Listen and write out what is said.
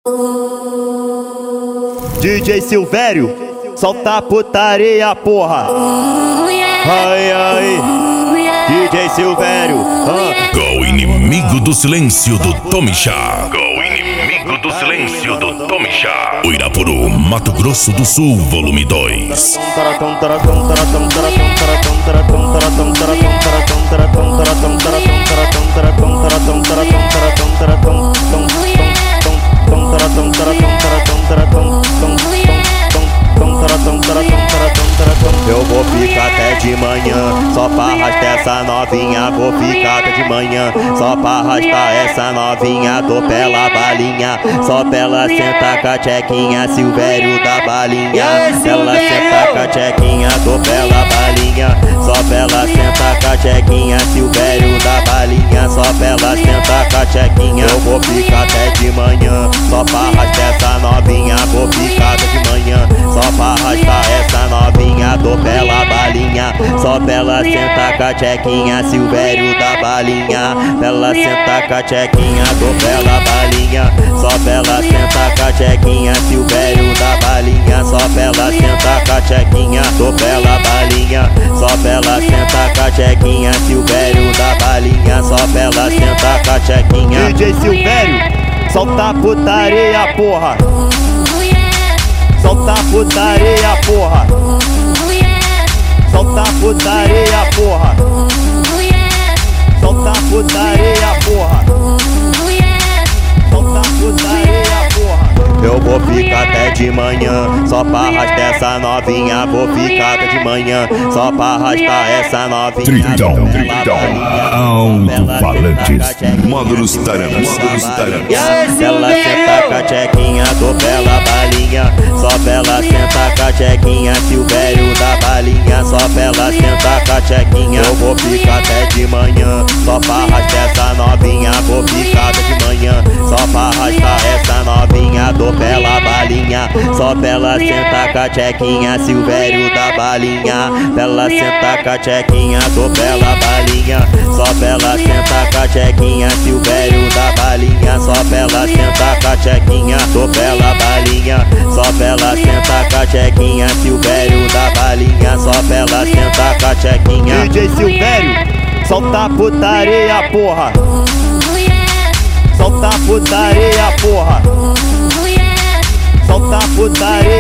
DJ Silvério, solta a putaria, porra. Ai, ai, DJ Silvério. O inimigo do silêncio do Tomixá. O inimigo do silêncio do Tomixá. O Irapuru, Mato Grosso do Sul, volume 2. Eu vou ficar até de manhã, só pra arrastar essa novinha. Vou ficar até de manhã, só pra arrastar essa novinha. Tô pela balinha, só pra ela sentar com a tchequinha. Silvério da balinha, ela senta com a tchequinha. Tô pela balinha, só pra ela sentar com a tchequinha. Silvério da balinha, só pra ela sentar com a tchequinha. Eu vou ficar até de manhã, só pra arrastar essa novinha. Vou ficar até de manhã, só pra arrastar essa novinha. Tô pela balinha, só pra ela sentar com a tchequinha. Silvério da balinha, pra ela sentar com a tchequinha. Tô pela balinha, só pra ela sentar com a tchequinha. Silvério da balinha, só pra ela sentar com a tchequinha. Tô pela balinha, só pra ela sentar com a tchequinha. Silvério da balinha, só pra ela sentar com a tchequinha. DJ Silvério, solta a putaria, porra. Solta a putaria, porra. Solta a putaria, porra. Solta a putaria, porra. Solta a putaria, porra. Eu vou ficar até de manhã, só pra arrastar essa novinha. Vou ficar até de manhã, só pra arrastar essa novinha. Tritão, alto-falantes, módulos taranos. Ela senta com a tchequinha, tô pela balinha, só pra ela sentar com a tchequinha. Silvério da balinha, só pra ela sentar com a tchequinha. Eu vou ficar até de manhã, só pra arrastar essa novinha. Vou ficar até de manhã, só pra arrastar essa novinha. Tô pela balinha, só pra ela sentar com a tchequinha. Silvério da balinha, pra ela sentar com a tchequinha. Tô pela balinha, só pra ela sentar com a tchequinha. Silvério da balinha, só pra ela sentar com a tchequinha. Tô pela balinha, só pra ela sentar com a tchequinha. Silvério da balinha, só pra ela sentar com a tchequinha. DJ Silvério, solta a putaria, porra. Solta a putaria, porra. Solta a putaria.